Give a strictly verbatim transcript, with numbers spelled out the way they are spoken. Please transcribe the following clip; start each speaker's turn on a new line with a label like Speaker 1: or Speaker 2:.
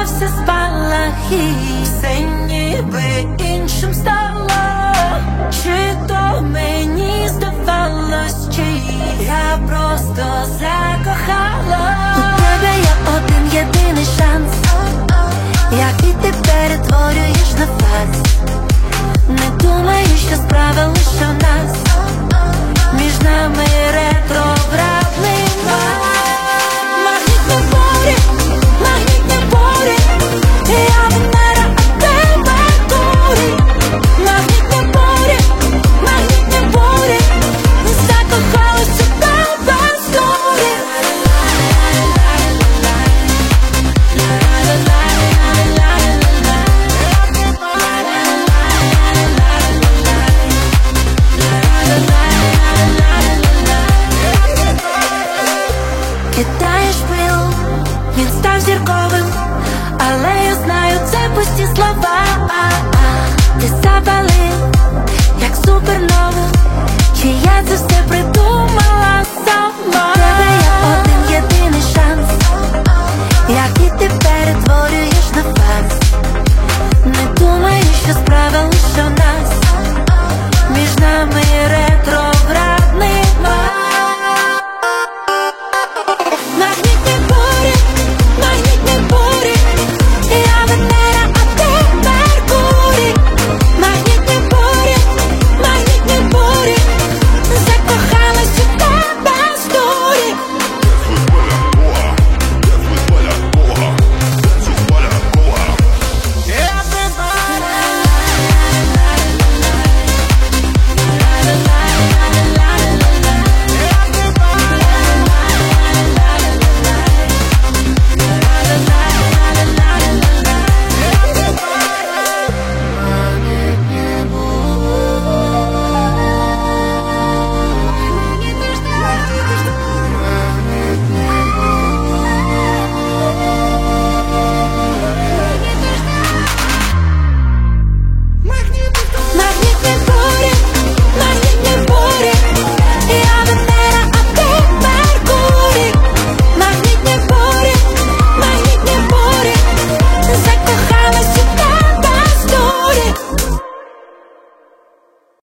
Speaker 1: зламався спалахи, все ніби іншим стало. Чи то мені здавалось, чи я просто закохала. У тебе є один єдиний шанс, який ти перетворюєш на фарс. Не думаю, що справа лише в нас, між нами речі.